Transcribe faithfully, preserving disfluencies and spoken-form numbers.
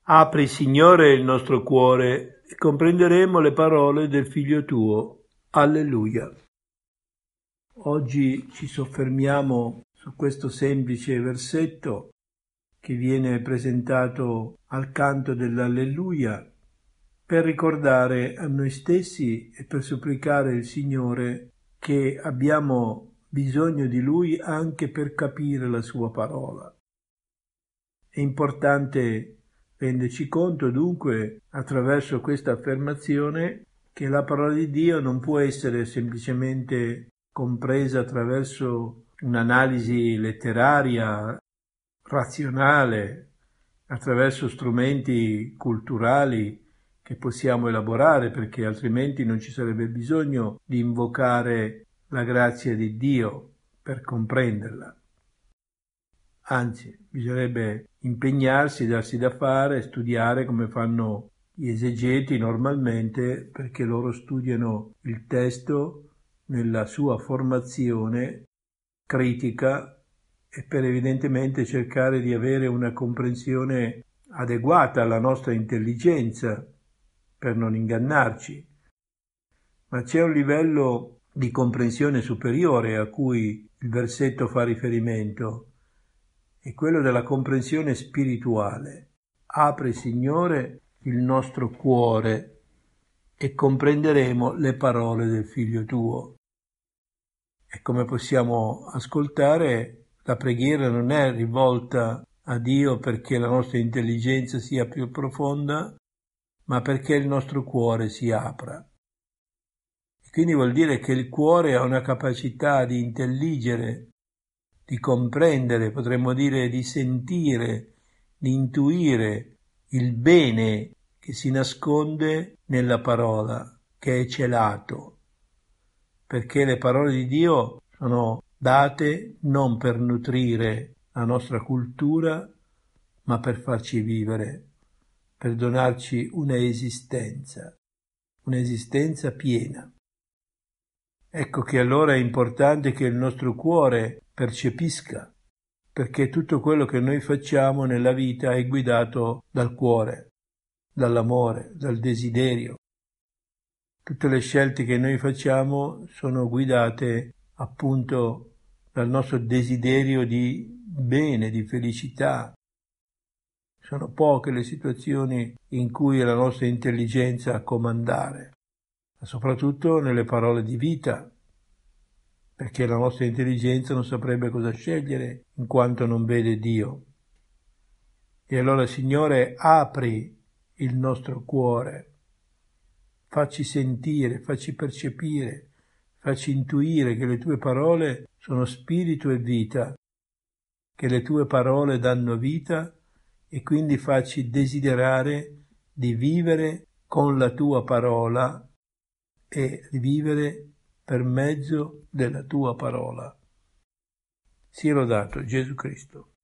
Apri, Signore, il nostro cuore e comprenderemo le parole del Figlio tuo. Alleluia. Oggi ci soffermiamo su questo semplice versetto che viene presentato al canto dell'Alleluia per ricordare a noi stessi e per supplicare il Signore che abbiamo bisogno di Lui anche per capire la sua parola. È importante renderci conto dunque, attraverso questa affermazione, che la parola di Dio non può essere semplicemente compresa attraverso un'analisi letteraria, razionale, attraverso strumenti culturali che possiamo elaborare, perché altrimenti non ci sarebbe bisogno di invocare la grazia di Dio per comprenderla. Anzi, bisognerebbe impegnarsi, darsi da fare, studiare come fanno gli esegeti normalmente, perché loro studiano il testo nella sua formazione critica e per evidentemente cercare di avere una comprensione adeguata alla nostra intelligenza, per non ingannarci. Ma c'è un livello di comprensione superiore a cui il versetto fa riferimento, è quello della comprensione spirituale. Apri, Signore, il nostro cuore e comprenderemo le parole del Figlio tuo. E come possiamo ascoltare, la preghiera non è rivolta a Dio perché la nostra intelligenza sia più profonda, ma perché il nostro cuore si apra. E quindi vuol dire che il cuore ha una capacità di intelligere, di comprendere, potremmo dire di sentire, di intuire il bene che si nasconde nella parola, che è celato, perché le parole di Dio sono date non per nutrire la nostra cultura, ma per farci vivere, per donarci una esistenza, un'esistenza piena. Ecco che allora è importante che il nostro cuore percepisca, perché tutto quello che noi facciamo nella vita è guidato dal cuore, dall'amore, dal desiderio. Tutte le scelte che noi facciamo sono guidate appunto dal nostro desiderio di bene, di felicità. Sono poche le situazioni in cui è la nostra intelligenza a comandare, ma soprattutto nelle parole di vita, perché la nostra intelligenza non saprebbe cosa scegliere in quanto non vede Dio. E allora, Signore, apri il nostro cuore, facci sentire, facci percepire, facci intuire che le tue parole sono spirito e vita, che le tue parole danno vita e quindi facci desiderare di vivere con la tua parola e di vivere per mezzo della tua parola. Sia lodato Gesù Cristo.